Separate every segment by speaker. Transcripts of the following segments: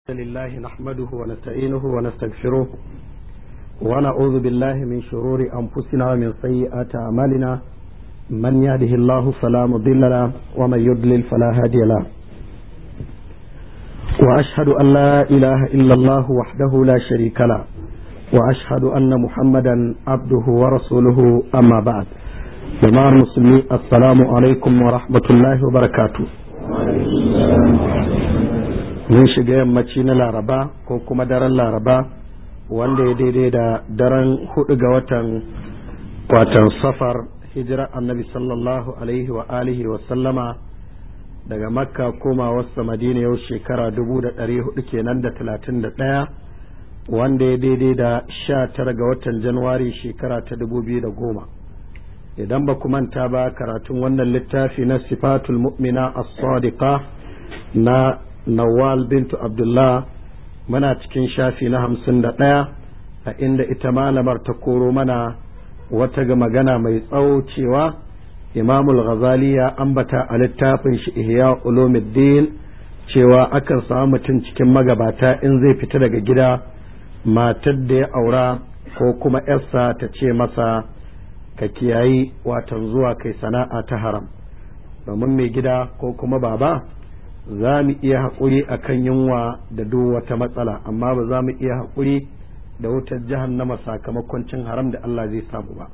Speaker 1: لله نحمده ونستعينه ونستغفره ونعوذ بالله من شرور أنفسنا ومن سيئات أعمالنا من يهده الله فلا مضل له ومن يضلل فلا هادي له وأشهد أن لا إله إلا الله وحده لا شريك له وأشهد أن محمدا عبده ورسوله أما بعد جماعة المسلمين السلام عليكم ورحمة الله وبركاته. mun shiga yammaci na laraba ko kuma daren laraba wanda ya daidai da daren 4 ga watan safar hijira annabi sallallahu alaihi wa alihi wa sallama daga makka koma wasu madina yau shekara 1400 kenan da 31 wanda ya daidai da 19 ga watan januwari shekara ta 2010. idan ba ku manta ba karatun wannan littafi na sifatul mu'mina as-sadiqa na Nawal bintu Abdullah muna cikin shafi na 51 a inda ita malamar ta koro mana wata ga magana mai tsawo cewa Imamul Ghazali ya ambata a littafin shi Ihya Ulumuddin cewa akan samu mutum cikin magabata in zai fita daga gida matar da ya aura ko kuma yarsa ta ce masa ka kiyayi watan zuwa kai sana'a ta haram, domin mai gida ko kuma baba za mu iya haƙuri a kan yunwa da duk wata matsala, amma ba za mu iya haƙuri da wutar jahannama sakamakon cin haram da Allah zai samu ba.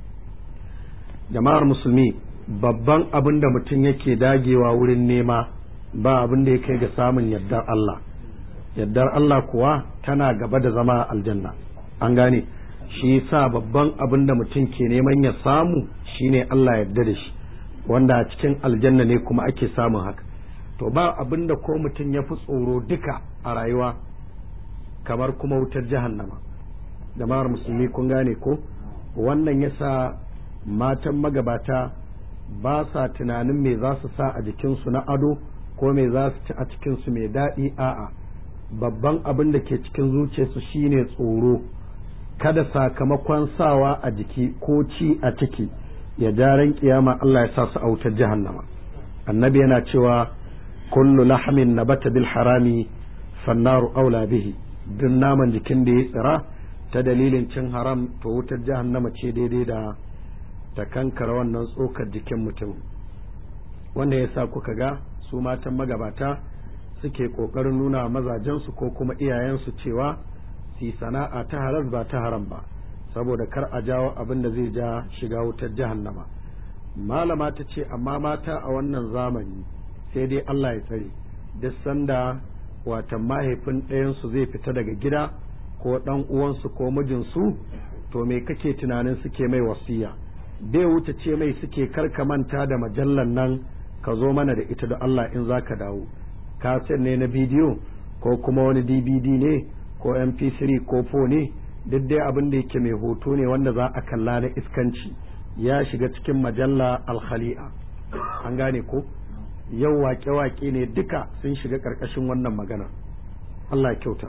Speaker 1: Jama'ar musulmi, babban abin da mutum yake dagewa wurin nema ba abin da ya kai ga samun yardar Allah. Yardar Allah kuwa tana gaba da zama aljanna. An gane, shi yasa babban abin da mutum ke neman ya samu shine Allah yarda da shi, wanda a cikin aljanna ne kuma ake samun haka. To ba abin da ko mutum ya fi tsoro duka a rayuwa kamar kuma wutar jahannama. Jama'ar musulmi kun gane ko, wannan yasa matan magabata ba sa tunanin me za su sa a jikinsu na ado ko me za su ci a cikinsu mai daɗi. A'a, babban abin da ke cikin zuciyarsu shine tsoro kada sakamakon sawa a jiki ko ci a ciki ya jaran kiyama Allah ya sa su a wutar jahannama. Annabi yana cewa kullu lahamin nabata bil harami fannaru aula bihi, duk naman jikin da ya tsira ta dalilin cin haram to wutar jahannama ce daidai da ta kankara wannan tsokar jikin mutum. wanda yasa kuka ga su matan magabata suke kokarin nuna mazajensu ko kuma iyayensu cewa su sana'a ta halal ba ta haram ba, saboda kar a jawo abin da zai ja shiga wutar jahannama. Malama ta ce amma mata a wannan zamani sai dai Allah ya tsare, duk sanda watan mahaifin ɗayansu zai fita daga gida ko ɗan uwansu ko mijinsu, to me kake tunanin suke mai wasiya? bai wuce ce mai suke karka manta da majallan nan ka zo mana da ita da Allah in zaka dawo. kaset ne na bidiyo ko kuma wani DVD ne ko MP3 ko 4 ne, duk dai abin da yake mai hoto ne wanda za a kalla na iskanci ya shiga cikin majalla Al-Khali'a. An gane ko? Yau wake-wake ne duka sun shiga ƙarƙashin wannan magana. Allah ya kyauta.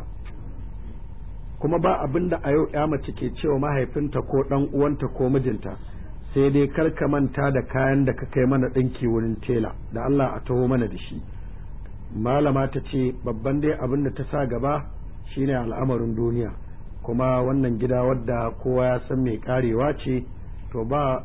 Speaker 1: Kuma ba abin da a yau ya mace ke cewa mahaifinta ko ɗan uwanta ko mijinta sai dai kar ka manta da kayan da ka kai mana ɗinki wurin tela da Allah a taho mana da shi. Malama ta ce babban dai abin da ta sa gaba shine al'amarin duniya, kuma wannan gida wadda kowa ya san mai karewa ce, to ba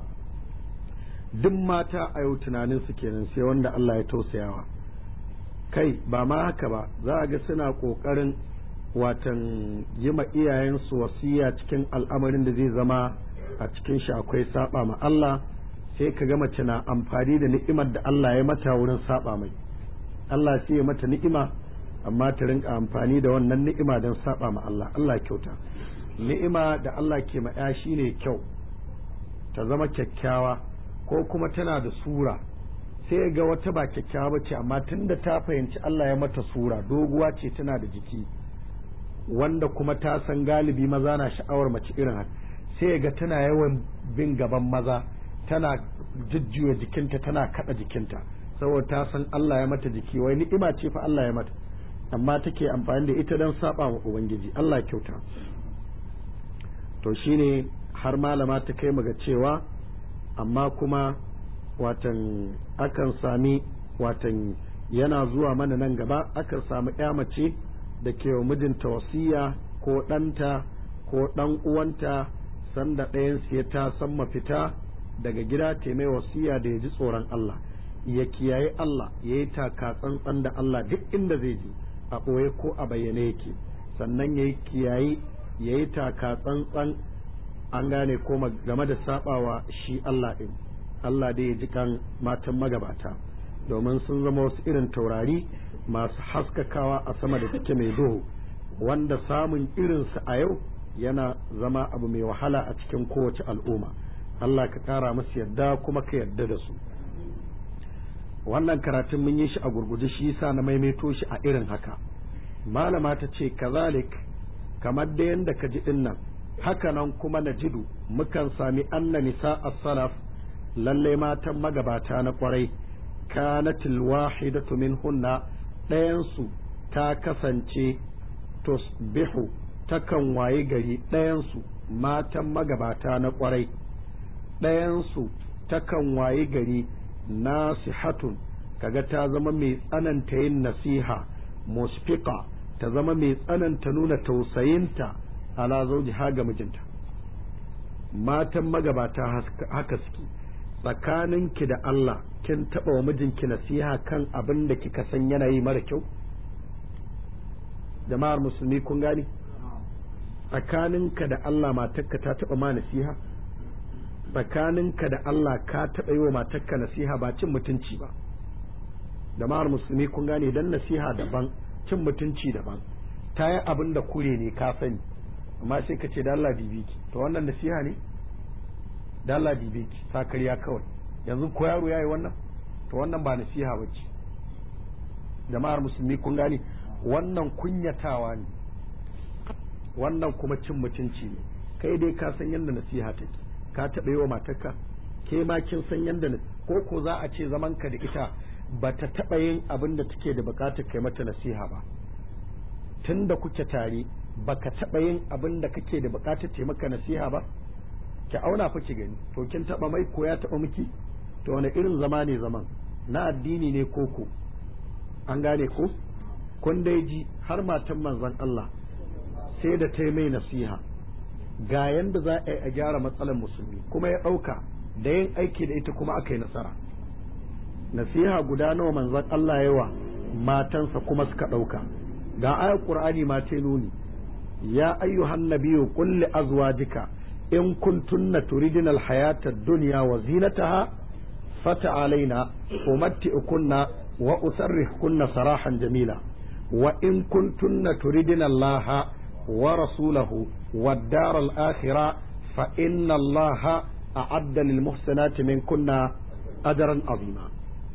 Speaker 1: duk mata a yau tunanin su kenan sai wanda Allah ya tausayawa. Kai ba ma haka ba, za a ga suna kokarin watan yi ma iyayensu wasiya cikin al'amarin da zai zama a cikin shi akwai saba ma Allah, sai ka ga mace na amfani da ni'imar da Allah ya mata wurin saba mai. Allah sai ya mata ni'ima amma ta rinka amfani da wannan ni'ima don saba ma Allah. Allah kyauta. Ni'ima da Allah ke ma ya shine kyau, ta zama kyakkyawa ko kuma tana da sura, sai ga wata ba kyakkyawa bace amma tunda ta fahimci Allah ya mata sura, doguwa ce tana da jiki, wanda kuma ta san galibi maza na sha'awar mace irin haka, sai ga tana yawan bin gaban maza, tana jujjuya jikinta, tana kada jikinta, saboda ta san Allah ya mata jiki, wai ni'ima ce fa Allah ya mata, amma take amfani da ita don saba wa Ubangiji. Allah kyauta. To shine har malama ta kai mu ga cewa amma kuma watan akan sami watan yana zuwa mana nan gaba, akan samu ƴa mace da ke wa mijinta wasiya ko ɗanta ko ɗan uwanta sanda ɗayansu ya ta san mafita daga gida ta mai wasiya da ya ji tsoron Allah ya kiyaye Allah ya yi taka tsantsan da Allah duk inda zai ji a ɓoye ko a bayyane yake sannan ya yi kiyaye ya yi taka tsantsan an gane ko game da sabawa shi Allah ɗin Allah dai ya ji kan matan magabata domin sun zama wasu irin taurari masu haskakawa a sama da take mai duhu wanda samun irinsu a yau yana zama abu mai wahala a cikin kowace al'umma Allah ka kara musu yadda kuma ka yadda da su wannan karatun mun yi shi a gurguje shi yasa na maimaito shi a irin haka malama ta ce kazalik kamar da yanda ka ji dinnan haka nan kuma najidu mukan sami anna nisa as-salaf lalle matan magabata na kwarai kanatil wahidatu minhunna ɗayan su ta kasance tusbihu takan waye gari ɗayan su matan magabata na kwarai ɗayan su takan waye gari nasihatun kaga ta zama mai tsananta yin nasiha musfiqa ta zama mai tsananta nuna tausayinta ala zawjiha ga mijinta matan magabata haka suke tsakaninki da Allah kin taba wa mijinki nasiha kan abin da kika san yana yi mara kyau jama'ar musulmi kun gani tsakaninka da Allah matarka ta taba ma nasiha tsakaninka da Allah ka taba yi wa matarka nasiha ba cin mutunci ba jama'ar musulmi kun gane dan nasiha daban cin mutunci daban ta yi abin da kure ne ka sani amma sai ka ce da Allah bibiki to wannan nasiha ne da Allah bibiki ta karya kawai yanzu ko yaro yayi wannan to wannan ba nasiha bace jama'ar musulmi kun gane wannan kunyatawa ne wannan kuma cin mutunci ne kai dai ka san yadda nasiha take ka taɓa yi wa matarka ke ma kin san yadda ko za a ce zaman ka da ita ba ta taɓa yin abin da take da bukatar kai mata nasiha ba tun da kuke tare baka taɓa yin abin da kake da bukatar taimaka nasiha ba ki auna fa ki gani to kin taɓa mai ko ya taɓa miki to wani irin zama ne zaman na addini ne koko an gane ko kun dai ji har matan manzon Allah sai da ta mai nasiha ga yanda za a yi a gyara matsalar musulmi kuma ya ɗauka da yin aiki da ita kuma aka yi nasara nasiha guda nawa manzon Allah yawa matansa kuma suka ɗauka ga ayar qur'ani ma ta nuni ya ayyuhan nabiyyu qul li azwajika in kuntunna turidina alhayata ad-dunya wa zinataha fata'alaina umatti'ukunna wa usarrihkunna sarahan jamila wa in kuntunna turidina allaha wa rasulahu wad-dar al-akhirah fa inna allaha a'adda lil muhsinati minkunna ajran azima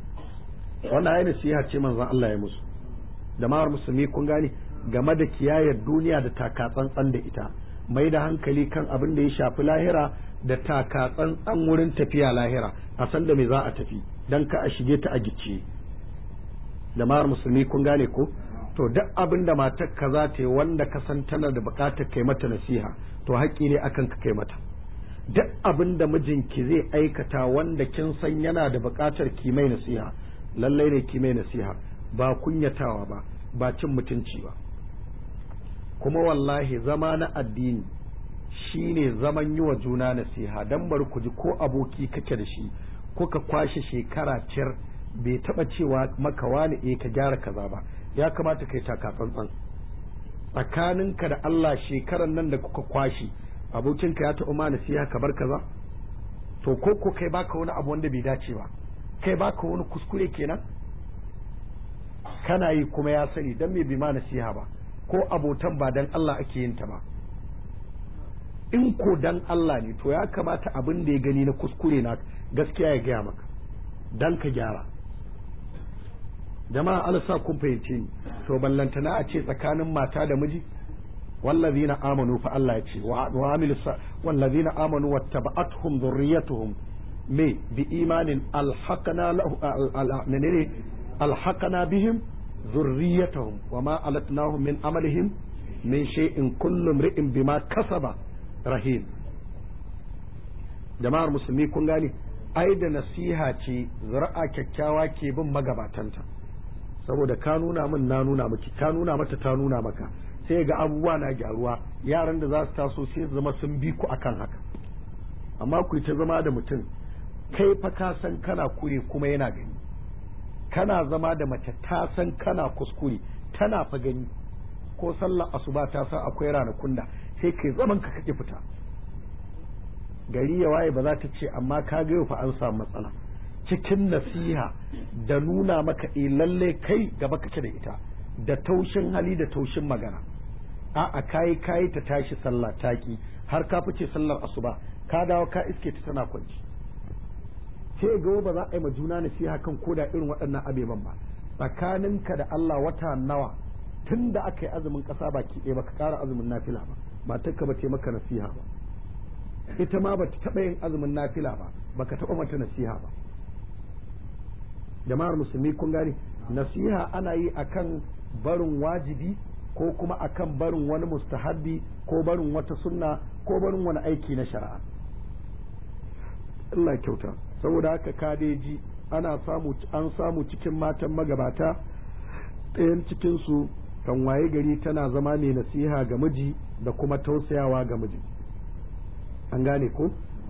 Speaker 1: wannan ayi nasiha ce manzon Allah ya musu jama'ar musulmi kun gane game da kiyayar duniya da takatsantsan da ita mai da hankali kan abin da ya shafi lahira da takatsantsan wurin tafiya lahira a san da me za a tafi dan ka a shige ta a gicce jama'ar musulmi kun gane ko to duk abin da matar ka za ta yi wanda ka san tana da bukatar kai mata nasiha to haƙƙi ne akan ka kai mata duk abin da mijinki zai aikata wanda kin san yana da bukatar ki mai nasiha lallai ne ki mai nasiha ba kunyatawa ba ba cin mutunci ba kuma wallahi zama na addini shine zaman yi wa juna nasiha dan bari ku ji ko aboki kake da shi kuka kwashe shekara ciyar bai taba cewa maka wani ka gyara kaza ba ya kamata kai taka tsantsan tsakaninka da Allah shekaran nan da kuka kwashe abokinka ya taɓa ma nasiha ka bar kaza to ko kai baka wani abu wanda bai dace ba kai baka wani kuskure kenan kana yi kuma ya sani dan me bi ma nasiha ba ko abotan ba dan Allah ake yin ta ba in ko dan Allah ne to ya kamata abin da ya gani na kuskure na gaskiya ya gaya maka dan ka gyara jama'a Allah sa kun fahimce ni to ballantana a ce tsakanin mata da miji wallazina amanu fa Allah ya ce wa amilu wallazina amanu wattaba'atuhum dhurriyyatuhum me bi imanin alhaqana lahu alhaqana bihim ذريتهم وما ألتناهم من عملهم من شيء كل امرئ بما كسب رهين jama'ar musulmi kun gane ai da nasiha ce zuri'a kyakkyawa ke bin magabatanta saboda ka nuna min na nuna miki, ka nuna mata ta nuna maka, sai ga abubuwa na gyaruwa, yaran da za su taso sai zama sun bi ku akan haka. Amma ku ta zama da mutum kai fa ka san kana kure kuma yana gani, kana zama da mace ta san kana kuskure tana fa gani, ko sallar asuba ta san akwai ranakun da sai kai zaman ka kake fita, gari ya waye ba za ta ce amma ka ga yau fa an samu matsala, cikin nasiha da nuna maka lalle kai gaba kake da ita, da taushin hali da taushin magana. A'a kayi ta tashi sallah taki har ka fice sallar asuba ka dawo ka iske ta tana kwanci, sai ga ba za a yi ma juna nasiha kan koda irin waɗannan abeban ba. Tsakaninka da Allah wata nawa tun da aka yi azumin ƙasa baki ɗaya baka ƙara azumin nafila ba, matarka ba ta maka nasiha ba, ita ma ba ta taɓa yin azumin nafila ba, baka taɓa mata nasiha ba. Jama'ar musulmi kun gane, nasiha ana yi akan barin wajibi ko kuma akan barin wani mustahabbi ko barin wata sunna ko barin wani aiki na shari'a. Allah kyauta. Saboda haka kadeji an samu cikin matan magabata ɗayan cikin su kan waye gari tana zama mai nasiha ga miji da kuma tausayawa ga miji. An gane ko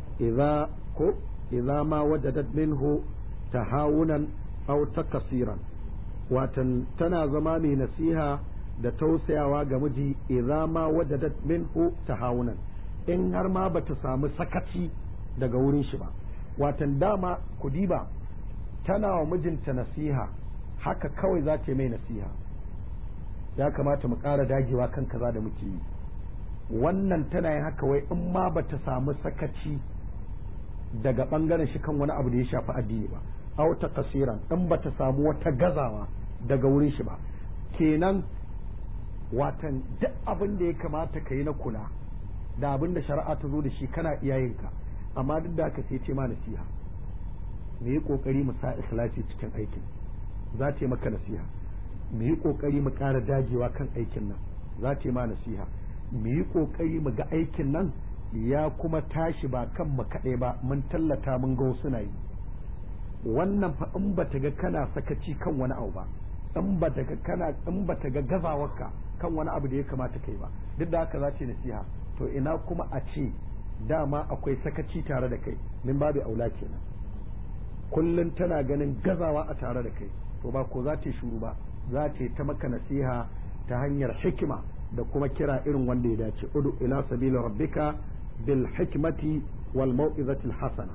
Speaker 1: idza ma wajadat minhu tahawunan aw takasiran, watan tana zama mai nasiha da tausayawa ga miji idza ma wajadat minhu tahawunan, in har ma bata samu sakaci daga wurin shi ba. Watan dama kudiba tana wa mijinta nasiha haka kawai za ta mai nasiha, ya kamata mu ƙara dagewa kan kaza da muke yi, wannan tana yin haka wai in ma bata samu sakaci daga ɓangaren shi kan wani abu da ya shafi addini ba, aw ta kasiran in bata samu wata gazawa daga wurin shi ba. Kenan watan duk abin da ya kamata ka yi na kula da abin da shari'a ta zo da shi kana iyayenka, amma duk da haka sai ce ma nasiha, mu yi kokari mu sa ikhlasi cikin aikin, za ta yi maka nasiha. Mu yi kokari mu ƙara dagewa kan aikin nan, za ta yi ma nasiha. Mu yi kokari mu ga aikin nan ya kuma tashi ba kan mu kaɗai ba, mun tallata mun ga wasu na yi. Wannan fa in bata ga kana sakaci kan wani abu ba, in bata ga gazawarka kan wani abu da ya kamata kai ba, duk da haka za ta yi nasiha. To ina kuma a ce dama akwai sakaci tare da kai, min babu aula kenan. Kullum tana ganin gazawa a tare da kai, to ba ko za ta yi shuru ba, za ta yi ta maka nasiha ta hanyar hikima da kuma kira irin wanda ya dace. Udu ila sabila rabbika bil hikmati wal mau'izati hasana.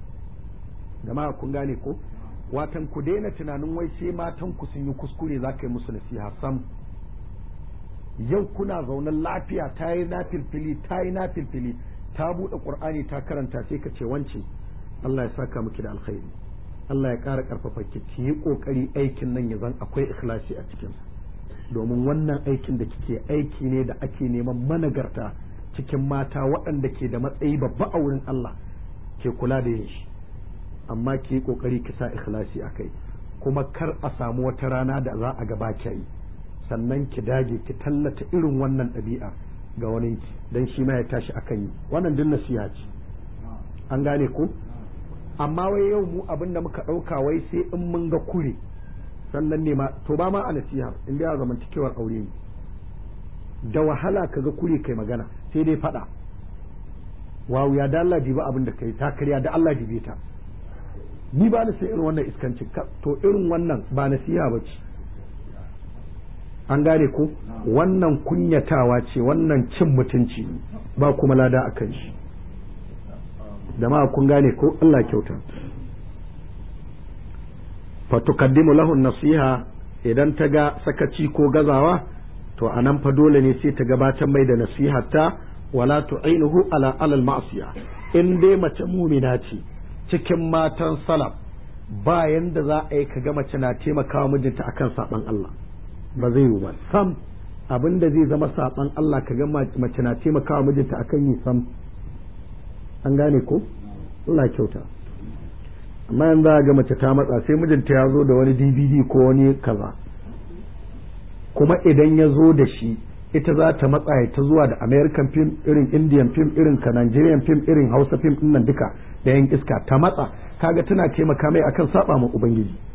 Speaker 1: Jama'a kun gane ko? Watan ku daina tunanin wai sai matan ku sun yi kuskure za ka yi musu nasiha sam. Yau kuna zaunan lafiya, ta yi na filfili ta buɗe ƙur'ani ta karanta, sai ka ce wance Allah ya saka miki da alkhairi, Allah ya ƙara ƙarfafa ki yi ƙoƙari aikin nan ya zan akwai ikhlasi a cikinsa, domin wannan aikin da kike aiki ne da ake neman managarta cikin mata waɗanda ke da matsayi babba a wurin Allah ke kula da yin shi, amma ki yi ƙoƙari ki sa ikhlasi a kai, kuma kar a samu wata rana da za a gaba ki yi, sannan ki dage ki tallata irin wannan ɗabi'a ga wani ki dan shi ma ya tashi akan yi. Wannan din nasiha ce, an gane ko? Amma wai yau mu abin da muka ɗauka wai sai in mun ga kure sannan ne ma, to ba ma a nasiha in da zamantakewar aure ne, da wahala ka ga kure kai magana, sai dai faɗa. Wawu ya da Allah diba abin da kai, ta karya da Allah dibe ta. Ni ba na sai irin wannan iskancin, to irin wannan ba nasiha ba ce. An gane ko? Wannan kunyatawa ce, wannan cin mutunci ba kuma lada a kan shi. Jama'a kun gane ko? Allah kyauta. Fatukaddimu lahu nasiha, idan ta ga sakaci ko gazawa to anan fa dole ne sai ta gabatar mai da nasiharta, wala tu'inuhu ala alal ma'siya. In dai mace mumina ce cikin matan salaf, bayan da za a yi ka ga mace na taimakawa mijinta akan saban Allah, ba zai yi ba sam. Abin da zai zama saban Allah ka ga mace na taimakawa mijinta akan yi sam. An gane ko? Allah kyauta. Amma yanzu ga mace ta matsa sai mijinta ya zo da wani DVD ko wani kaza, kuma idan ya zo da shi ita za ta matsa ya ta zuwa da American film, irin Indian film, irin ka Nigerian film, irin Hausa film din nan duka da yan iska ta matsa, kaga tana taimaka mai akan saba ma Ubangiji.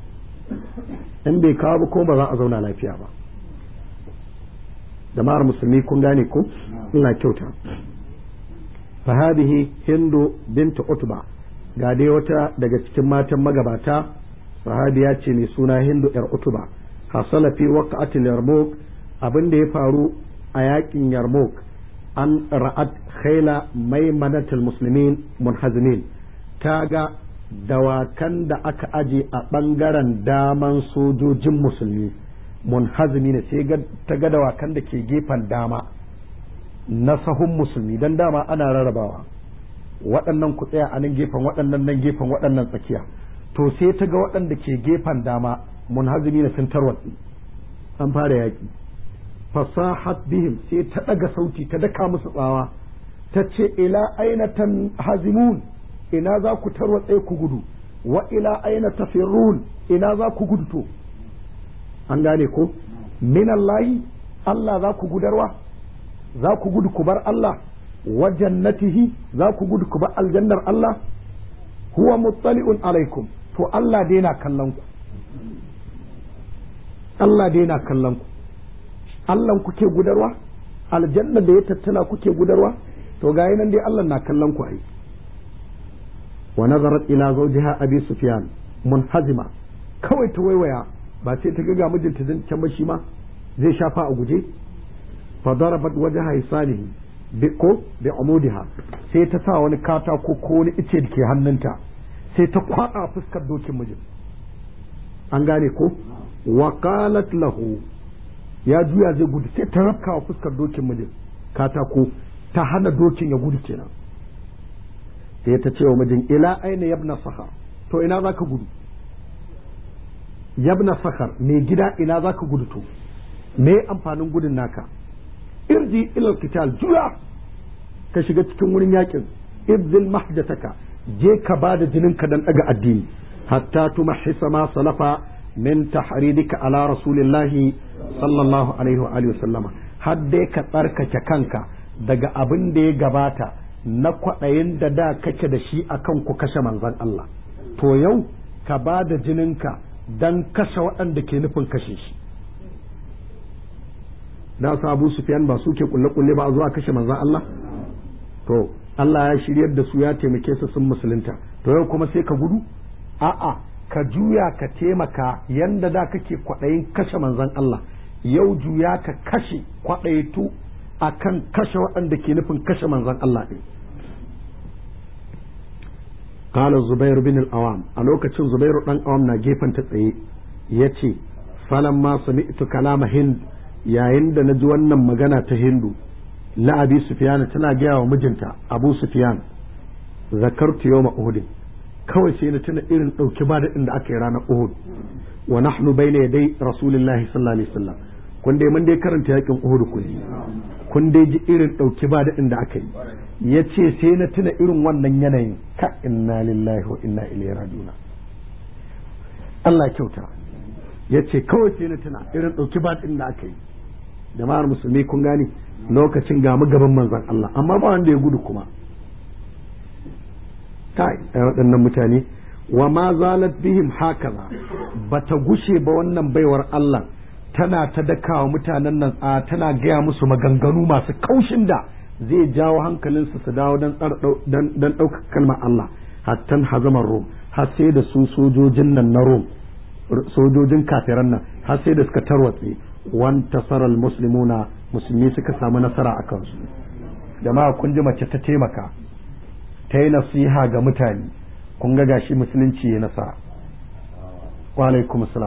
Speaker 1: in bai kawo ba ko ba za a zauna lafiya ba. jama'ar musulmi kun gane ko ina kyauta. fa hadhihi hindu bint utba, ga dai wata daga cikin matan magabata sahabiya ce mai suna hindu yar utba. hasala fi waqa'atil yarmouk, abin da ya faru a yakin yarmouk, an ra'at khayla maimanatul muslimin munhazimin, ta ga dawakan da aka aje a bangaren daman sojojin musulmi munhazimi ne, sai ta ga dawakan da ke gefen dama na sahun musulmi, dan dama ana rarrabawa waɗannan ku tsaya a nan gefen, waɗannan nan gefen, waɗannan tsakiya. To sai ta ga waɗanda ke gefen dama munhazimi ne sun tarwatsi, an fara yaƙi. fasahat bihim, sai ta ɗaga sauti ta daka musu tsawa, ta ce ila aina tanhazimun, ina za ku tarwatse ku gudu, wa ila aina tafirrun, ina za ku gudu. To an gane ko minallahi, Allah za ku gudarwa, za ku gudu ku bar Allah, wa jannatihi, za ku gudu ku bar aljannar Allah. huwa muttali'un alaikum, to Allah dai na kallon ku, Allah dai na kallon ku. Allah kuke gudarwa, aljanna da ya tattala kuke gudarwa, to ga nan dai Allah na kallon ku ai. wa nazarat ila zawjiha abi sufyan munhazima, kawai ta waiwaya, ba sai ta ga mijinta can ba shi ma zai shafa a guje. fa darabat wajha isalihi bi amudiha, sai ta sa wani katako ko wani ice da ke hannunta, sai ta kwada fuskar dokin mijin, an gane ko. wa qalat lahu, ya juya zai gudu, sai ta rafka wa fuskar dokin mijin katako, ta hana dokin ya gudu kenan. sai ta ce wa mijin ila aina yabna sakhar, to ina zaka gudu yabna sakhar, mai gida ina zaka gudu, to me amfanin gudun naka. irji ila qital, juya ka shiga cikin wurin yakin. ibzil mahdataka, je ka bada jininka dan daga addini. hatta tumahhisa ma salafa min tahridika ala rasulillahi sallallahu alaihi wa alihi wasallama, har dai ka tsarkake kanka daga abin da ya gabata na kwaɗayin da kake da shi akan ku kashe manzon Allah. to yau ka bada jininka dan kashe waɗanda ke nufin kashe shi. da su Abu Sufyan ba suke kulle ba a zuwa kashe manzon Allah. to Allah ya shiryar da su, ya taimake su sun musulunta, to yau kuma sai ka gudu. a'a, ka juya ka taimaka, yanda da kake kwaɗayin kashe manzon Allah, yau juya ka kashe kwaɗaitu akan kashe waɗanda ke nufin kashe manzon Allah ɗin. qala Zubairu bin al-Awam, a lokacin Zubairu dan Awam na gefen ta tsaye, yace falamma sami'tu kalama Hind, yayin da naji wannan magana ta Hindu la Abi Sufyan, tana gaya wa mijinta Abu Sufyan, zakartu yawma Uhud, kawai sai na tuna irin dauki ba da aka yi ranar Uhud. wa nahnu bayna yaday Rasulillahi sallallahu alaihi wasallam, kun dai mun dai karanta yakin Uhud, kun dai ji irin dauki ba da aka yi. yace sai na tuna irin wannan yanayin, ka inna lillahi wa inna ilaihi raji'un. Allah kyauta. yace kawai sai na tuna irin dauki ba da aka yi. jama'ar musulmi kun gane, lokacin ga mu gaban manzon Allah, amma ba wanda ya gudu kuma. kai waɗannan mutane, wa ma zalat bihim hakaza, bata gushe ba wannan baiwar Allah tana ta dakawa mutanen nan, tana gaya musu maganganu masu kaushin da zai jawo hankalinsu su dawo dan ɗaukar kalmar Allah. hattan hazamar Rom, har sai da su sojojin nan na Rom, sojojin kafiran nan, har sai da suka tarwatse. wan tasaral muslimuna, musulmi suka samu nasara a kansu. jama'a kun ji mace ta taimaka, ta yi nasiha ga mutane, kun ga gashi musulunci ya nasara. wa alaikum salam.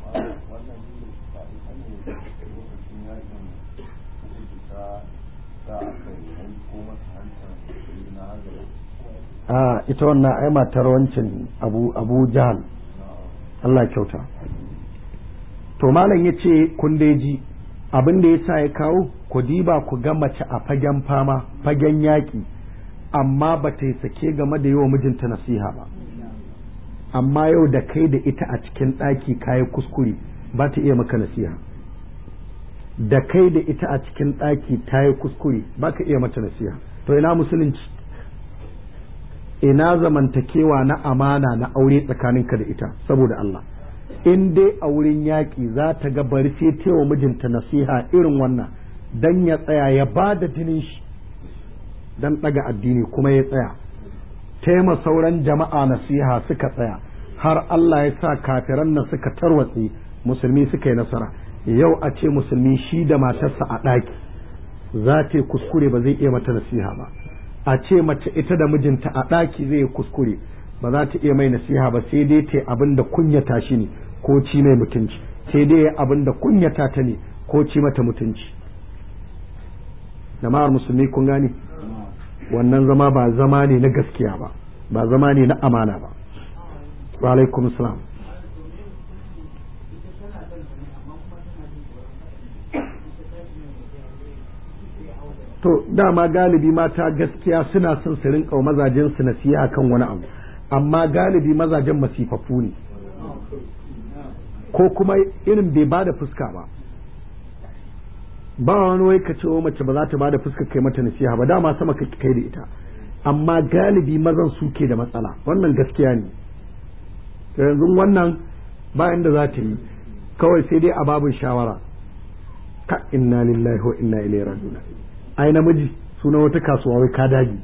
Speaker 1: ita wannan ai matar wancan abu jahal, Allah kyauta. to malam yace kun dai ji abin da yasa ya kawo, ku diba ku ga mace a fagen fama, fagen yaki, amma ba ta yi sake game da yawa mijinta nasiha ba. amma yau da kai da ita a cikin ɗaki kayi kuskure, ba ta iya maka nasiha. da kai da ita a cikin ɗaki ta yi kuskure, ba ka iya mata nasiha. to ina musulunci, ina zamantakewa na amana na aure tsakaninka da ita, saboda Allah. in dai a wurin yaƙi za ta ga bari sai tewa mijinta nasiha irin wannan dan ya tsaya ya ba da jinin shi dan ɗaga addini kuma ya tsaya tema sauran jama'a nasiha suka tsaya har Allah ya sa kafiran nan suka tarwatse musulmi suka yi nasara yau a ce musulmi shi da matarsa a ɗaki za ta yi kuskure ba zai iya mata nasiha ba a ce mace ita da mijinta a ɗaki zai yi kuskure ba za ta iya mai nasiha ba sai dai ta abin da kunyata shi ne ko ci mai mutunci sai dai abin da kunyata ta ne ko ci mata mutunci jama'ar musulmi kun gane wannan zama ba zama ne na gaskiya ba ba zama ne na amana ba wa alaikum salam to dama galibi mata gaskiya suna son su rinka mazajen su nasiha kan wani abu amma galibi mazajen masifafu ne ko kuma irin bai bada fuska ba wani wai ka ce mace ba za ta bada fuska kai mata nasiha ba dama sama ka kai da ita amma galibi mazan suke da matsala wannan gaskiya ne yanzu wannan ba inda za ta yi kawai sai dai a babin shawara ka inna lillahi wa inna ilaihi raji'un ai namiji suna wata kasuwa wai ka dagi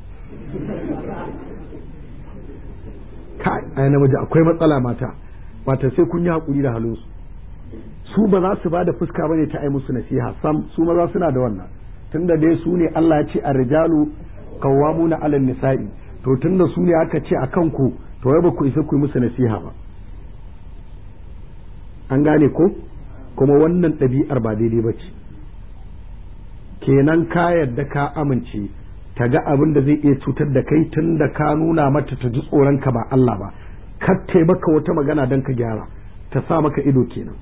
Speaker 1: ka ai namiji akwai matsala mata sai kun yi hakuri da halin su ba za su ba da fuska bane ta ai musu nasiha sam su maza suna da wannan tunda dai su ne Allah ya ce ar-rijalu qawwamuna 'ala an-nisa'i to tunda su ne aka ce akan ku to wai ba ku isa ku yi musu nasiha ba an gane ko kuma wannan ɗabi'ar ba daidai ba ce kenan ka yarda ka amince ta ga abin da zai iya cutar da kai tun da ka nuna mata ta ji tsoron ka ba Allah ba kar ta maka wata magana don ka gyara ta sa maka ido kenan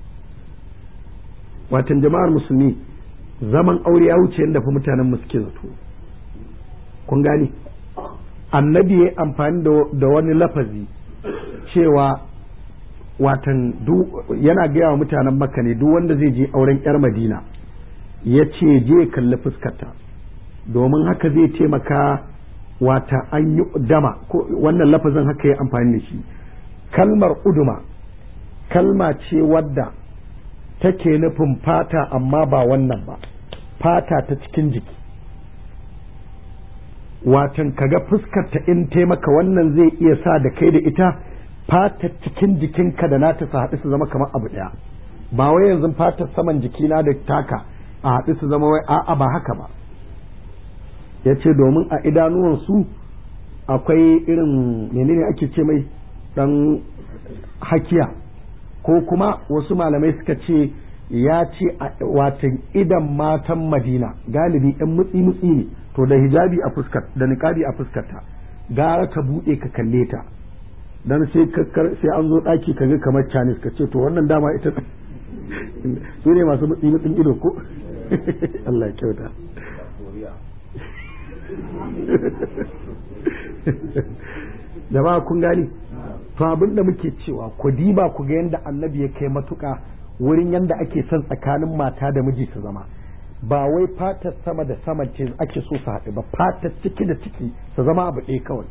Speaker 1: watan jama'ar musulmi zaman aure ya wuce yadda fa mutanen mu suke zato kun gane annabi ya amfani da wani lafazi cewa watan yana gaya wa mutanen makka ne duk wanda zai je auren yar madina ya ce je kalli fuskarta domin haka zai taimaka wata an yi dama ko wannan lafazin haka ya amfani da shi kalmar uduma kalma ce wadda take nufin fata amma ba wannan ba fata ta cikin jiki watan kaga fuskarta in taimaka wannan zai iya sa da kai da ita fata cikin jikinka da nata su haɗu su zama kamar abu ɗaya ba wai yanzu fatar saman jikina da taka a haɗu su zama wai a'a ba haka ba ya ce domin a idanuwansu akwai irin menene ake ce mai ɗan hakiya ko kuma wasu malamai suka ce ya ce watan idan matan madina galibi yan mutsi-mutsi ne to da hijabi a fuskar da niqabi a fuskarta gara ka buɗe ka kalle ta dan sai an zo ɗaki ka ga kamar canis ka ce to wannan dama ita su ne masu mutsi-mutsin ido ko Allah ya kyauta jama'a kun gani to abin da muke cewa ku diba ku ga yanda annabi ya kai matuƙa wurin yanda ake son tsakanin mata da miji su zama ba wai fatar sama da sama ce ake so su haɗu ba fatar ciki da ciki su zama abu ɗaya kawai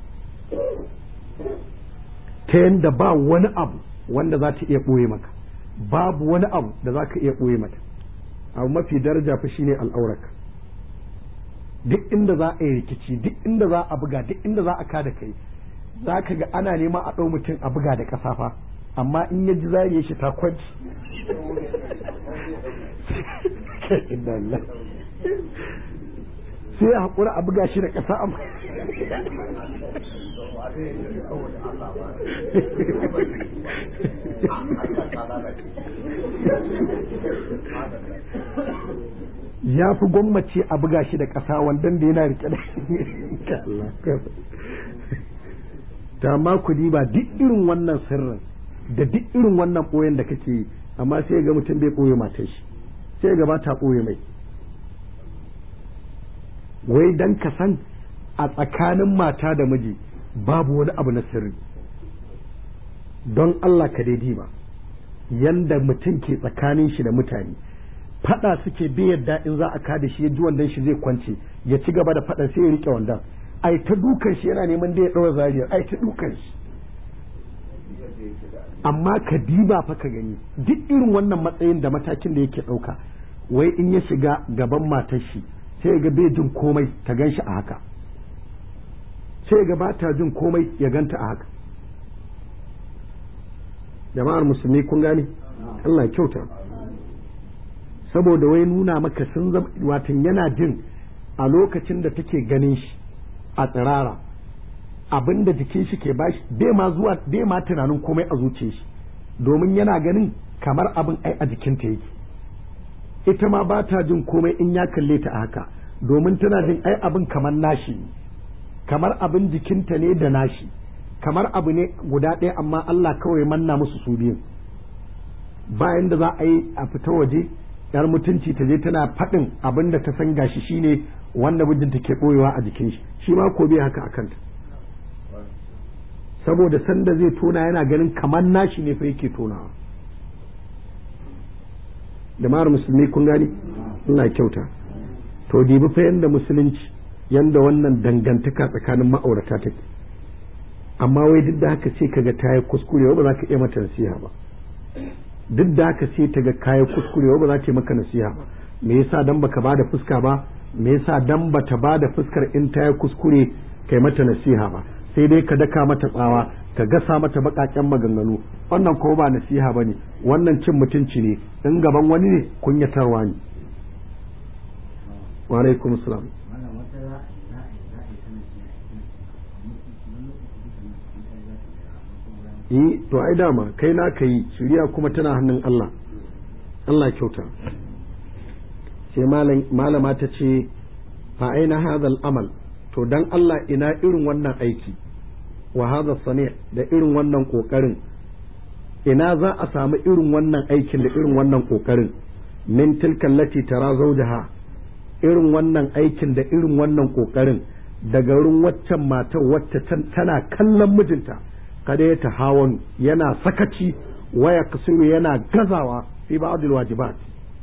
Speaker 1: ta yanda ba wani abu wanda za ta iya ɓoye maka babu wani abu da za ka iya ɓoye mata abu mafi daraja fa shine al'auraka duk inda za a yi rikici duk inda za a buga duk inda za a kada kai za ka ga ana nema a ɗau mutum a buga da ƙasa fa amma in ya ji zariye shi ta kwanci sai a haƙura a buga shi da ƙasa amma ya fi gwammace a buga shi da ƙasa wandan da yana rike da ta ma ku ba duk irin wannan sirrin da duk irin wannan ɓoyen da kake yi amma sai ga mutum bai ɓoye matar shi sai ga ba ta ɓoye mai wai dan ka san a tsakanin mata da miji babu wani abu na sirri don Allah ka daidai ba yanda mutum ke tsakanin shi da mutane fada suke bai yadda in za a kada shi ya ji wandan shi zai kwance ya ci gaba da fada sai ya rike wandan ai ta dukan shi yana neman da ya ɗaura zariyar ai ta dukan shi amma ka diba fa ka gani duk irin wannan matsayin da matakin da yake ɗauka, wai in ya shiga gaban matar shi sai ga bai jin komai ta gan shi a haka, sai ga ba ta jin komai ya ganta a haka. Jama'ar musulmi kun gane, Allah kyauta. Saboda wai nuna maka sun zama, watan yana jin a lokacin da take ganin shi a tsirara abinda jikin shi ke bashi bai ma tunanin komai a zuciyar shi, domin yana ganin kamar abin ai a jikinta yake. Ita ma ba ta jin komai in ya kalle ta a haka, domin tana jin ai abin kamar nashi, kamar abin jikinta ne da nashi, kamar abu ne guda ɗaya amma Allah kawai manna musu su biyun. Bayan da za a yi a fita waje yar mutunci ta je tana faɗin abin da ta san gashi shine wanda mijinta ke ɓoyewa a jikin shi, shi ma ko bai haka a kanta, saboda sanda zai tona yana ganin kamar nashi ne fa yake tonawa. Jama'ar musulmi kun gani, ina kyauta. To dibi fa yanda musulunci, yanda wannan dangantaka tsakanin ma'aurata take, amma wai duk da haka sai kaga ta yi kuskure ba za ka iya mata nasiha ba, duk da haka sai ta ga kayan kuskure ba za ta yi maka nasiha ba. Me yasa dan baka bada fuska ba? Me yasa dan bata bada fuskar in ta yi kuskure kai mata nasiha ba? Sai dai ka daka mata tsawa, ka gasa mata bakaken maganganu. Wannan ko ba nasiha bane, wannan cin mutunci ne, in gaban wani ne kunyatarwa ne. Wa alaikum salam. To ai dama kai na kai shiriya kuma tana hannun Allah, Allah kyauta. Sai malama ta ce fa aina hadal amal, to dan Allah ina irin wannan aiki, wa hadha sani da irin wannan kokarin, ina za a samu irin wannan aikin da irin wannan kokarin, min tilkal lati tara zawjaha, irin wannan aikin da irin wannan kokarin daga wurin waccan matar wacce tana kallon mijinta kada ya tahawon yana sakaci waya kasiru yana gazawa fi ba'dil wajibat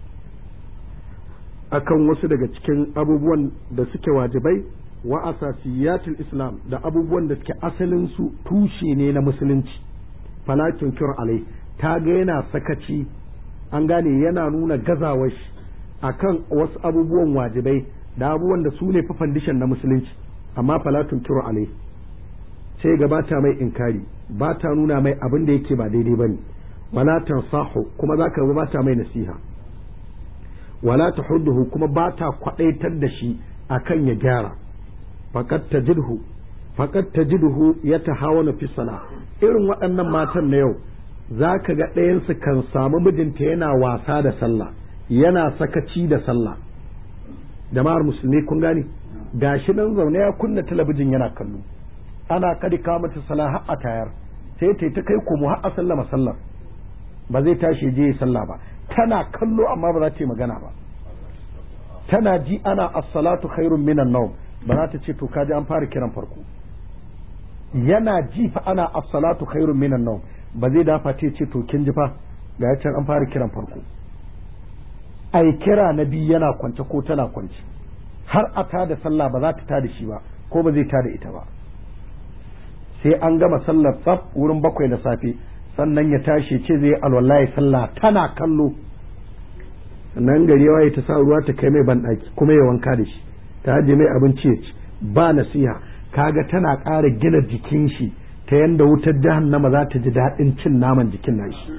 Speaker 1: akan wasu daga cikin abubuwan da suke wajibai wa asasiyatul islam da abubuwan da suke asalin su tushe ne na musulunci. Falakin kir alai ta ga yana sakaci, an gane yana nuna gazawar shi akan wasu abubuwan wajibai da abubuwan da su ne fa foundation na musulunci, amma falatun kir alai sai ga bata mai inkari, ba ta nuna mai abin da yake ba daidai bane, wala tansahu kuma zaka ga bata mai nasiha, wala tahudduhu kuma bata kwadaitar da shi akan ya gyara. faqad tajidhu yatahawana fi salah. Irin waɗannan matan na yau zaka ga ɗayan su kan samu mijinta yana wasa da sallah, yana sakaci da sallah. Jama'ar musulmi kun gane, gashi nan zaune ya kunna talabijin yana kallo, ana kadi ka mata salah a tayar, sai ta kai komo har a sallama sallar, ba zai tashi je sallah ba, tana kallo amma ba za ta yi magana ba, tana ji ana as-salatu khairun minan nawm, ba za ta ce to kaji an fara kiran farko. Yana ji fa ana as-salatu khairun minan nawm, ba zai dafa ta ce to kin ji fa ga can an fara kiran farko. Ai kira na biyu yana kwance ko tana kwance, har a tada sallah ba za ta tada shi ba ko ba zai tada ita ba, sai an gama sallar tsaf wurin 7 da safe sannan ya tashi ce zai alwallahi sallah, tana kallo. Nan gari yawa ta sa ruwa ta kai mai banɗaki kuma ya wanka da shi, ta haje mai abinci ya ci, ba nasiha. Kaga tana ƙara gina jikin shi ta yanda wutar jahannama za ta ji daɗin cin naman jikin nashi.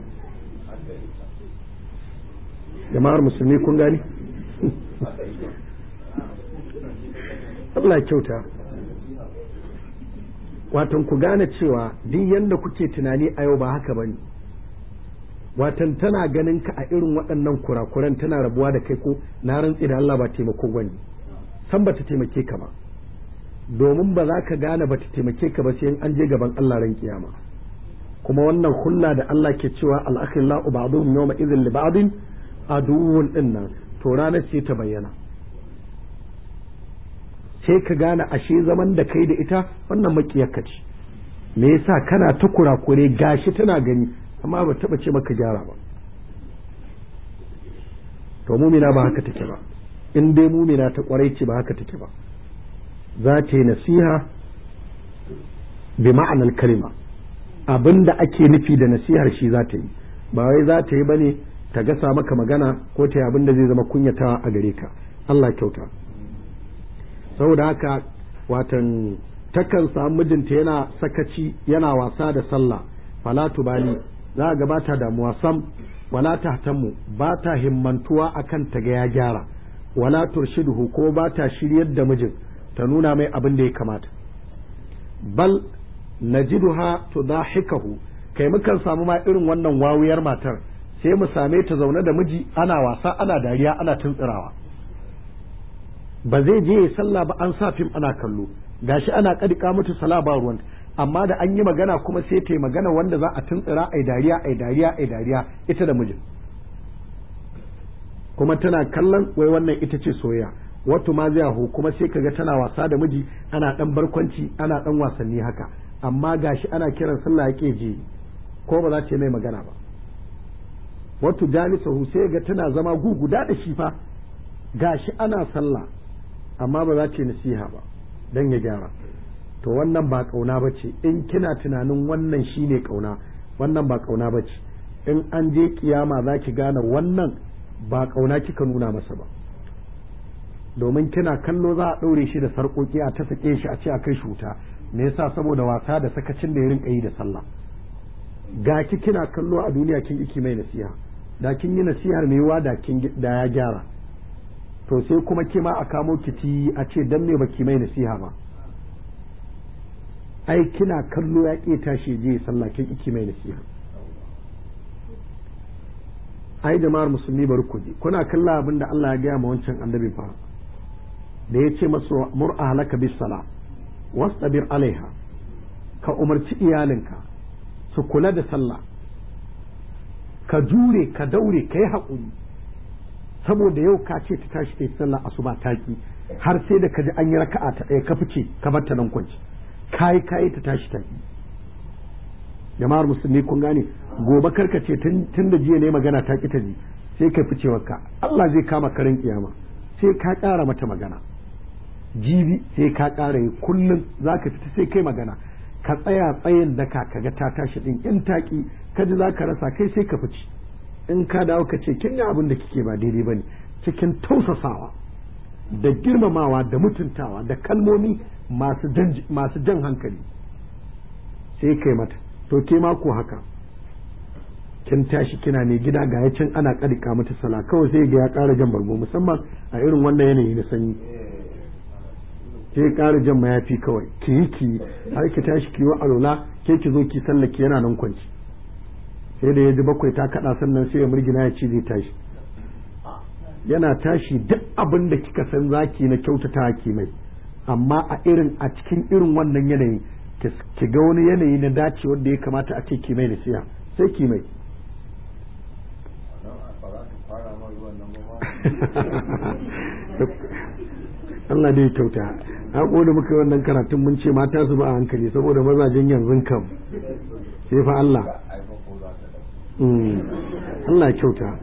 Speaker 1: Jama'ar musulmi kun gani? Allah kyauta. Watan ku gane cewa duk yanda kuke tunani a yau ba haka bane. Watan tana ganin ka a irin waɗannan kurakuran tana rabuwa da kai, ko na rantsi da Allah ba taimako gwani, san ba ta taimake ka ba, domin ba za ka gane ba ta taimake ka ba sai an je gaban Allah ran kiyama. Kuma wannan hulla da Allah ke cewa al-akhillau ba'dhum yawma idhin li ba'din aduwwun dinnan, to ranar ce ta bayyana, sai ka gane ashe zaman da kai da ita wannan makiyarka ce. Me yasa kana ta kurakure gashi tana gani amma ba taba ce maka gyara ba. To mumina ba haka take ba, in dai mumina ta kwarai ce ba haka take ba, za ta yi nasiha bi ma'anar kalima, abin da ake nufi da nasihar shi za ta yi, ba wai za ta yi bane ta gasa maka magana ko ta yi abin da zai zama kunyatawa a gare ka. Allah kyauta. Saboda haka watan takan samu mijinta yana sakaci yana wasa da sallah, fala tubali, za a gabata damuwa sam, wala tahtammu, ba ta himmantuwa akan ta ga ya gyara, wala turshiduhu, ko ba ta shiryar da mijin ta nuna mai abin da ya kamata. Bal najiduha tudahikahu, kai mukan samu ma irin wannan wawuyar matar sai mu same ta zaune da miji ana wasa ana dariya ana tuntsirawa, ba zai je ya sallah ba, an sa fim ana kallo, gashi ana kadika mutu sala ba ruwan, amma da an yi magana kuma sai ta yi magana wanda za a tuntsira ai dariya ai dariya ai dariya ita da mijin, kuma tana kallon wai wannan ita ce soyayya. wato ma zai hu, kuma sai kaga tana wasa da miji, ana dan barkwanci ana dan wasanni haka, amma gashi ana kiran sallah yake ji ko ba za ta yi mai magana ba. wato jalisahu, sai ga tana zama guguda da shi fa, gashi ana sallah amma ba za ta yi nasiha ba dan ya gyara. to wannan ba kauna bace. in kina tunanin wannan shine kauna, wannan ba kauna bace. in an je kiyama za ki gane wannan ba kauna kika nuna masa ba, domin kina kallo za a ɗaure shi da sarƙoƙi a ta sake shi a ce a kai shi wuta. me yasa? saboda wasa da sakacin da ya rinka yi da sallah. ga ki kina kallo a duniya kin iki mai nasiha, da kin yi nasihar mai yiwa da ya gyara. to sai kuma ke ma a kamo kiti a ce dan me baki mai nasiha ba, ai kina kallo ya ƙi tashi je sallah kin iki mai nasiha. ai jama'ar musulmi bari ku ji, kuna kalla abin da Allah ya gaya ma wancan annabi fa, da ya ce masa mur ahlaka bis sala wastabir alaiha, ka umarci iyalinka su kula da sallah, ka jure ka daure ka yi haƙuri, saboda yau ka ce ta tashi ta yi sallah asuba taki, har sai da ka ji an yi raka'a ta ɗaya ka fice ka bar ta nan kwanci, kayi ta tashi taki. jama'ar musulmi kun gane, gobe karka ce tun da jiya ne magana ta ki ta ji, sai ka fice wakka, Allah zai kama karin kiyama, sai ka ƙara mata magana, jibi sai ka ƙara yi, kullum za ka fita sai kai magana, ka tsaya tsayin daka ka ga ta tashi din, in taƙi ka ji za ka rasa kai sai ka fice, in ka dawo ka ce kin yi abin da kike ba daidai bane, cikin tausasawa da girmamawa da mutuntawa da kalmomi masu jan hankali sai kai mata. to ke ma ko haka, kin tashi kina ne gida ga yacin ana kadika mata sala, kawai sai ga ya ƙara jan bargo, musamman a irin wannan yanayi na sanyi, sai ƙara jan mayafi kawai ki har ki tashi ki wa alola, ke ki zo ki sallaki yana nan kwanci, sai da ya ji bakwai ta kaɗa sannan sai ya murgina ya ci zai tashi. yana tashi duk abin da kika san zaki na kyautata ki mai, amma a cikin irin wannan yanayi ki ga wani yanayi na dace wanda ya kamata a ce ki mai nasiha sai ki mai. Allah dai kyauta. a da muka yi wannan karatun mun ce mata su ba a hankali, saboda mazajen yanzu kam sai fa Allah. Allah kyauta.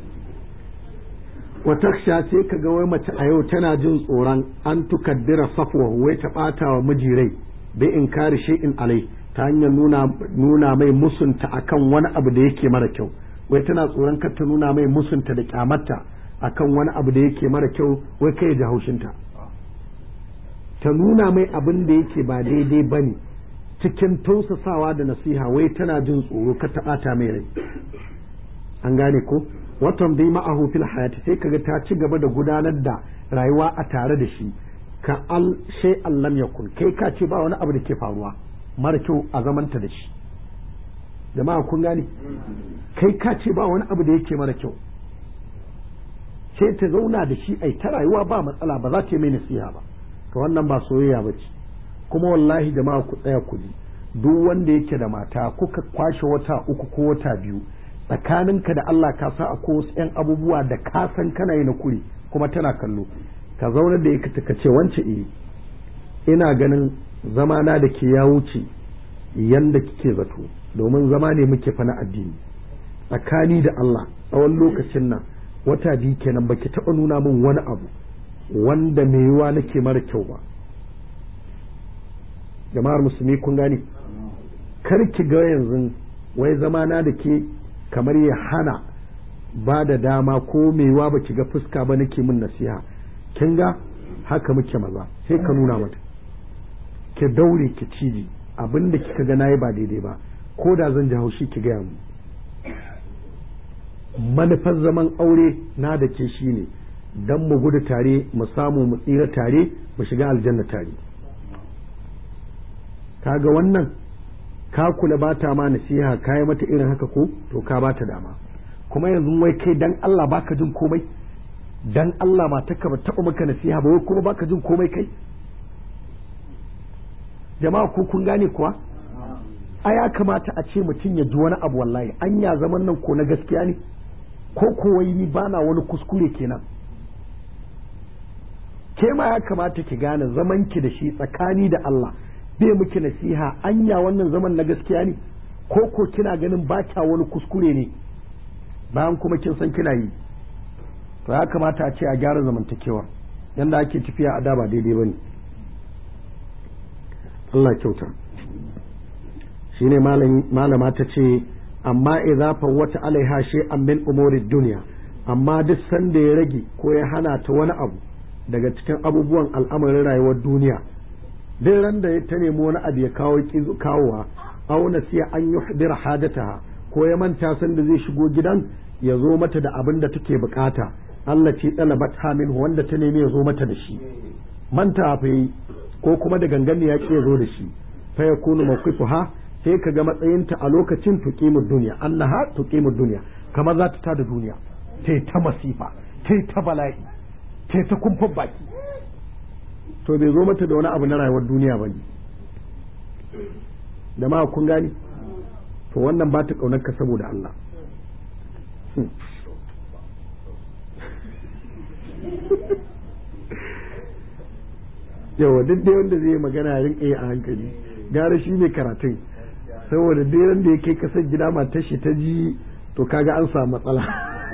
Speaker 1: wataksha sai ka ga wai mace a yau tana jin tsoron an tukaddira safwa, wai ta ɓata wa miji rai bai in kare shay'in alai, ta hanyar nuna mai musunta akan wani abu da yake mara kyau. wai tana tsoron kar ta nuna mai musunta da kyamarta akan wani abu da yake mara kyau, wai kai ya ji haushinta. ta nuna mai abin da yake ba daidai bane cikin tausasawa da nasiha, wai tana jin tsoro kar ta ɓata mai rai. an gane ko? watan bai ma'ahu fil hayati, sai kaga ta ci gaba da gudanar da rayuwa a tare da shi, ka al shay lam yakun, kai ka ce ba wani abu da ke faruwa mara kyau a zamanta da shi. jama'a kun gane, kai ka ce ba wani abu da yake mara kyau, sai ta zauna da shi ai ta rayuwa ba matsala, ba za ta yi mai nasiha ba. to wannan ba soyayya ba ce. kuma wallahi jama'a ku tsaya ku ji, duk wanda yake da mata kuka kwashe wata uku ko wata biyu, tsakaninka da Allah ka sa akwai wasu 'yan abubuwa da ka san kana yi na kuri kuma tana kallo, ka zauna da yake ka ce wance ina ganin zamana da ke ya wuce yanda kike zato, domin zama ne muke fa na addini, tsakani da Allah tsawon lokacin nan wata biyu kenan baki taɓa nuna min wani abu wanda mai yiwa nake mara kyau ba. jama'ar musulmi kun gane, kar ki ga yanzu wai zamana da ke kamar ya hana ba da dama ko maiwa ba ki ga fuska ba nake min nasiha, kin ga haka muke maza, sai ka nuna mata ki daure ki ciji abinda kika ga nayi ba daidai ba, ko da zan ji haushi ki gaya mu. Manufar zaman aure na da ke shine dan mu gudu tare, mu samu mu tsira tare, mu shiga aljanna tare. Kaga wannan ka kula ba ta ma nasiha ka yi mata irin haka ko to ka ba ta dama. Kuma yanzu wai kai dan Allah baka jin komai, dan Allah matarka ba taɓa maka nasiha ba, wai kuma baka jin komai kai. Jama'a ko kun gane kuwa? A ya kamata a ce mutum ya ji wani abu, wallahi anya zaman nan ko na gaskiya ne ko kowai ni bana wani kuskure kenan. Ke ma ya kamata ki gane zaman ki da shi tsakani da Allah bai miki nasiha, anya wannan zaman na gaskiya ne ko ko kina ganin ba kya wani kuskure ne bayan kuma kin san kina yi. To ya kamata a ce a gyara zamantakewa, yanda ake tafiya a da ba daidai bane. Allah kyauta. Shine malama ta ce amma idza fawwata alaiha shay'an min umuri dunya, amma duk sanda ya rage ko ya hana ta wani abu daga cikin abubuwan al'amarin rayuwar duniya, duk ran da ta nemi wani abu ya kawo kawowa, aw nasiya an yuhdira hajataha, ko ya manta sanda zai shigo gidan ya zo mata da abin da take bukata, Allah ce talabat hamin wanda ta nemi ya zo mata da shi, manta fa yi ko kuma da gangan ya ke zo da shi, fa yakunu mawqifuha, sai ka ga matsayinta a lokacin tuqimud dunya, annaha tuqimud dunya, kamar za ta tada duniya, tai ta masifa, tai ta bala'i, tai ta kumfan baki. To bai zo mata da wani abu na rayuwar duniya bane. Da ma kun gani? To wannan ba ta kaunar ka saboda Allah. Yawa duk dai wanda zai magana rinka yi a hankali, gara shi mai karatun, saboda duk da ya kai kasar gida matar shi ta ji to kaga an samu matsala.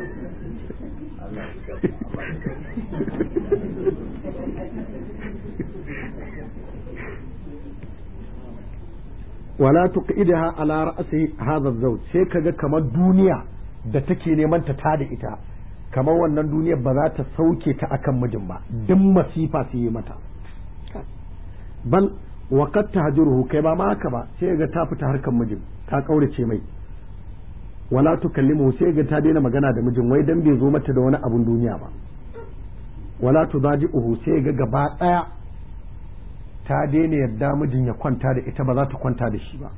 Speaker 1: wala tuqidaha ala ra'si hadha az-zawj, sai kaga kamar duniya da take neman ta tada ita, kamar wannan duniyar ba za ta sauke ta akan mijin ba, duk masifa su yi mata. Bal waqad tahjuruhu, kai ba ma haka ba, sai ga ta fita harkan mijin, ta kaurace mai. Wala tukallimu, sai ga ta daina magana da mijin, wai dan bai zo mata da wani abun duniya ba. Wala tudaji'uhu, sai ga gaba daya ta daina yadda mijin ya kwanta da ita, ba za ta kwanta da shi ba.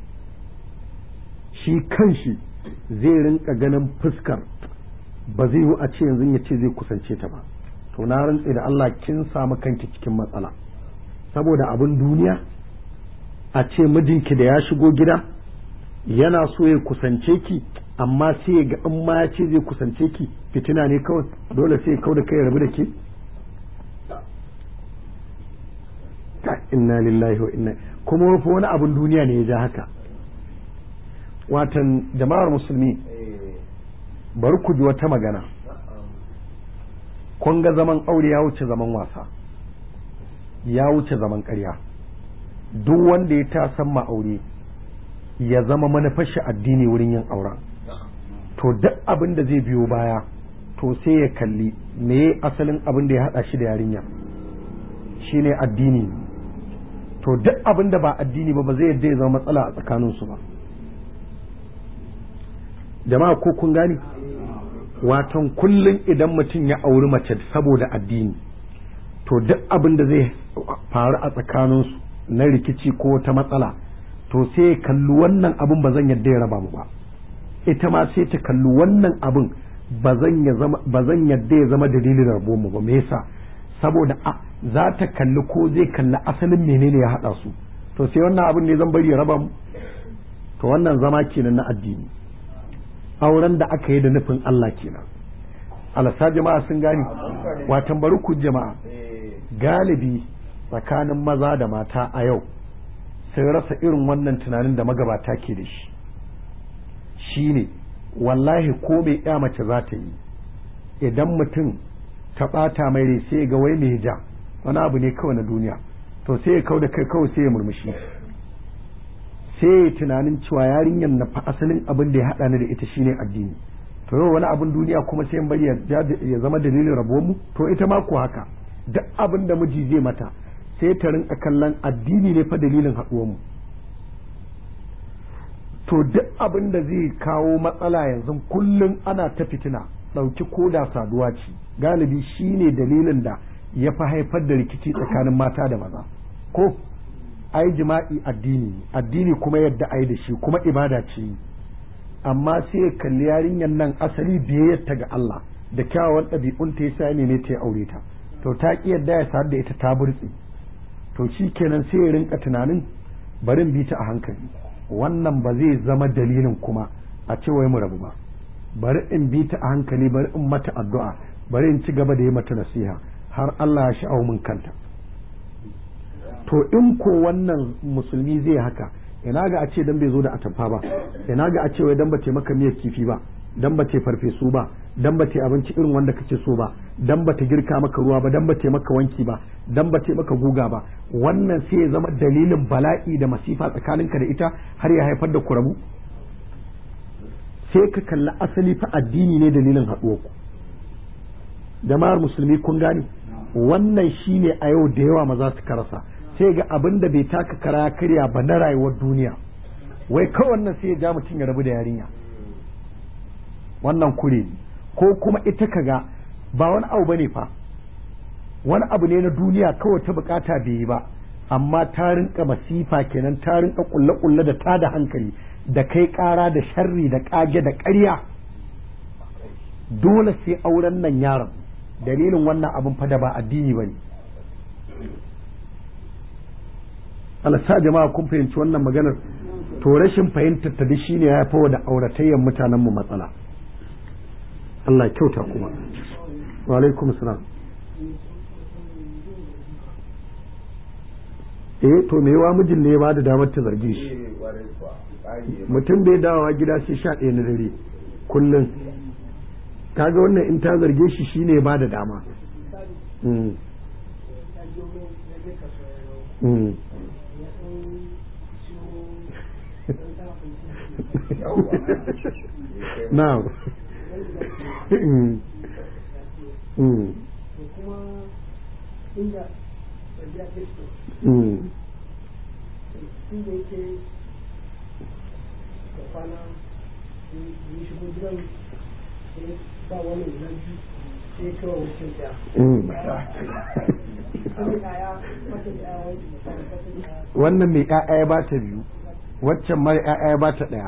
Speaker 1: Shi kanshi zai rinka ganin fuskar ba zai yi a ce yanzu ya ce zai kusance ta ba. To na rantse da Allah kin samu kanki cikin matsala, saboda abin duniya a ce mijinki da ya shigo gida yana so ya kusance ki, amma sai ga in ma ya ce zai kusance ki fitina ne kawai, dole sai kau da kai rabu da ke. Inna lillahi wa inna, kuma wani abin duniya ne ya ja haka. Watan jama'ar musulmi, bari ku ji wata magana. Kun ga zaman aure ya wuce zaman wasa, ya wuce zaman ƙarya. Duk wanda ya tasan ma aure ya zama manufar shi addini wurin yin auren, to duk abin da zai biyo baya to sai ya kalli me asalin abin da ya haɗa shi da yarinya, shine addini. To duk abin da ba addini ba zai yadda ya zama matsala a tsakaninsu ba. Jama'a ko kun gani? Watan kullum idan mutum ya auri mace saboda addini, to duk abin da zai faru a tsakaninsu na rikici ko wata matsala, to sai ya kalli wannan abin ba zan yadda ya raba mu ba, ita ma sai ta kalli wannan abin ba zan yadda ya zama dalilin rabuwar mu ba. Me yasa? Saboda za ta kalli ko zai kalli asalin menene ya haɗa su, to sai wannan abin ne zan bari ya raba mu. To wannan zama kenan na addini, auren da aka yi da nufin Allah kenan. Alasa jama'a sun gani. Watan bari ku jama'a, galibi tsakanin maza da mata a yau sai rasa irin wannan tunanin da magabata ke da shi. Shine wallahi ko mai ya mace za ta yi, idan mutum ta ɓata mai rai sai ga wai mai ja wani abu ne kawai na duniya, to sai ya kau da kai kawai sai ya murmushi, sai tunanin cewa yarinyar na fa asalin abin da ya haɗa ni da ita shine addini, to yau wani abin duniya kuma sai in bari ya zama dalilin rabuwar mu. To ita ma ko haka, duk abin da miji zai mata sai ta rinka kallon addini ne fa dalilin haɗuwar mu. To duk abin da zai kawo matsala yanzu kullum ana ta fitina, ɗauki koda saduwa ce, galibi shine dalilin da ya fi haifar da rikici tsakanin mata da maza. Ko ai jima'i addini kuma yadda ai da shi kuma ibada ce, amma sai ya kalli yarinyar nan asali biyayyarta ga Allah da kyawawan ɗabi'un ta yasa ne ta aure ta, to ta ki yadda ya sadu da ita ta burtsi, to shi kenan sai ya rinka tunanin barin bi ta a hankali, wannan ba zai zama dalilin kuma a ce wai mu rabu ba, bari in bi ta a hankali, bari in mata addu'a, bari in ci gaba da yi mata nasiha har Allah ya sha'awu min kanta. To in ko wannan musulmi zai haka, ina ga a ce dan bai zo da atamfa ba, ina ga a ce wai dan ba maka miyar kifi ba, dan ba farfesu ba, dan ba abinci irin wanda kake so ba, dan ba girka maka ruwa ba, dan ba maka wanki ba, dan ba maka guga ba, wannan sai ya zama dalilin bala'i da masifa tsakaninka da ita har ya haifar da kurabu. Sai ka kalli asali fa addini ne dalilin haɗuwa ku. Jama'ar musulmi kun gane, wannan shine a yau da yawa maza su karasa, sai ga abin da bai taka kara karya ba na rayuwar duniya, wai kawai wannan sai ya ja mutum ya rabu da yarinya, wannan kure. Ko kuma ita kaga ba wani abu bane fa, wani abu ne na duniya kawai ta bukata bai yi ba, amma ta rinka masifa kenan, ta rinka kulle da ta da hankali da kai kara da sharri da kage da ƙarya, dole sai auren nan yaron dalilin wannan abin fa da ba addini bane. Allah sa jama'a kun fahimci wannan maganar. To rashin fahimtar ta shine ya haifar da auratayyan mutanen mu matsala. Allah kyauta kuma. Wa alaikum salam. To me yawa mijin ne ya bada damar ta zarge shi. Mutum bai dawowa gida sai 11 na dare kullum. Kaga wannan in ta zarge shi shine ya bada dama. Now wannan mai ƴaƴa ya bata biyu, waccan mara ƴaƴa ya bata ɗaya.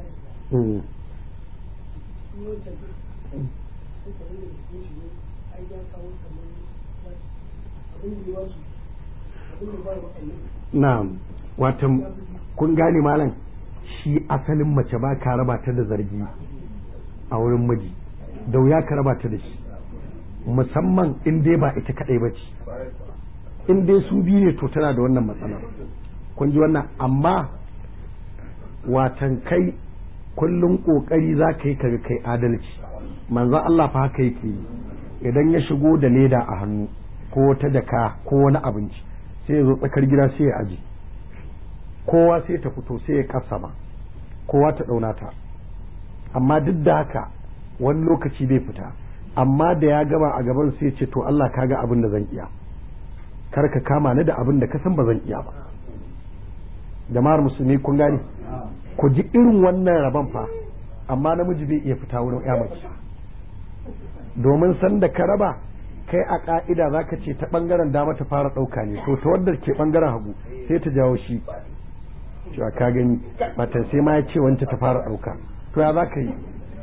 Speaker 1: Na'am, watan kun gane malam, shi asalin mace ba ka raba ta da zargi a wurin miji, da wuya ka raba ta da shi, musamman in dai ba ita kadai ba ce, in dai su biyu ne to tana da wannan matsalar. Kun ji wannan, amma watan kai kullum kokari za ka yi kaga kai adalci. Manzon Allah fa haka yake yi, idan ya shigo da leda a hannu ko ta jaka ko wani abinci sai ya zo tsakar gida sai ya aji, kowa sai ta fito sai ya kasama, kowa ta dauna ta, amma duk da haka wani lokaci bai fita, amma da ya gama a gaban sai ce to Allah kaga abin da zan iya, kar ka kama ni da abin da ka san ba zan iya ba. Jama'ar musulmi kun gane, ku ji irin wannan rabon fa, amma namiji bai iya fita wurin ya mace, domin san da ka raba kai a ka'ida za ka ce ta bangaren dama ta fara ɗauka ne, to ta wadda ke bangaren hagu sai ta jawo shi cewa ka gani matan sai ma ya ce wancan ta fara ɗauka, to ya za ka yi.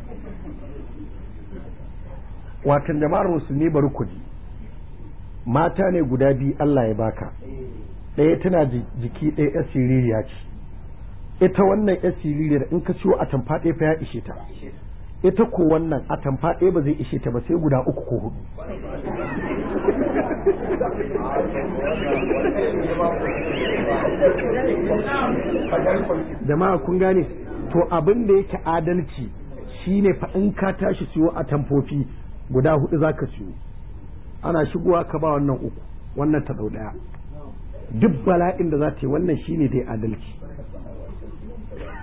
Speaker 1: Watan jama'ar musulmi bari ku ji, mata ne guda biyu Allah ya baka, ɗaya tana jiki ɗaya yar siririya ce, ita wannan yar siririyar in ka ciwo a tamfa ɗaya fa ya ishe ta, ita ko wannan a tamfa ɗaya ba zai ishe ta ba sai guda 3 ko 4. Jama'a kun gane, to abin da yake adalci shine fa in ka tashi siyo a tamfofi guda 4 zaka siyo, ana shigowa ka ba wannan 3, wannan ta dau ɗaya, duk bala'in da za ta yi wannan shine dai adalci.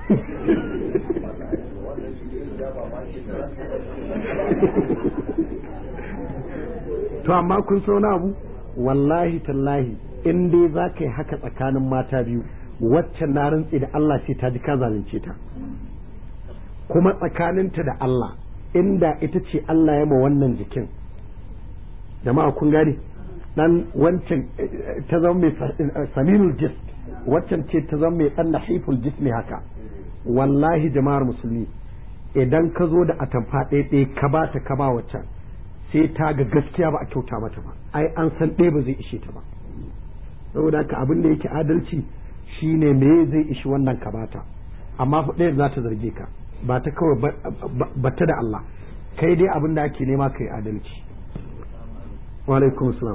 Speaker 1: to amma kun so na abu wallahi tallahi in dai za ka yi haka tsakanin mata biyu waccan na rantsi da Allah sai ta ji ka zalunce ta kuma tsakaninta da Allah inda ita ce Allah ya ma wannan jikin jama'a kun gane dan wancan ta zama mai saminul jism waccan ce ta zama mai dan nahiful jismi haka wallahi jama'ar musulmi idan ka zo da atamfa ɗaya ka ba ta ka ba waccan sai ta ga gaskiya ba a kyauta mata ba ai an san ɗaya ba zai ishe ta ba saboda haka abin da yake adalci shine me zai ishi wannan ka bata amma fa ɗaya za ta zarge ka ba ta kawai ba ta da Allah kai dai abin da ake nema kai adalci wa alaikum salam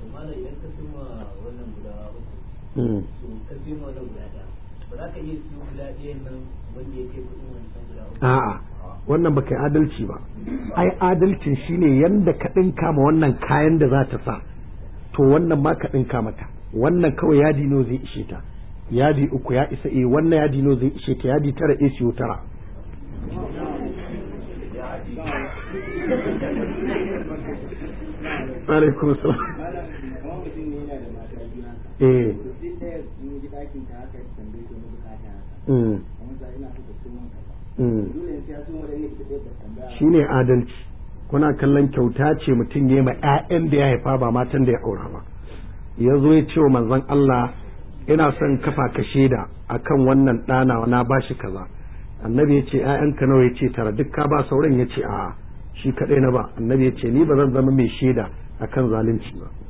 Speaker 1: a'a wannan ba kai adalci ba ai adalcin shine yanda ka ɗinka ma wannan kayan da za ta sa to wannan ma ka ɗinka mata wannan kawai yadi no zai ishe ta yadi uku ya isa wannan yadi no zai ishe ta yadi tara siyo tara alaikum salam shi ne adalci kuna kallon kyauta ce mutum ya ma 'ya'yan da ya haifa ba matan da ya aura ba ya zo ya ce wa manzon Allah ina son kafa ka shaida akan wannan ɗana na bashi kaza annabi ya ce 'ya'yanka nawa ya ce tara duk ka ba sauran ya ce a'a shi kaɗai na ba annabi ya ce ni ba zan zama mai shaida akan zalunci ba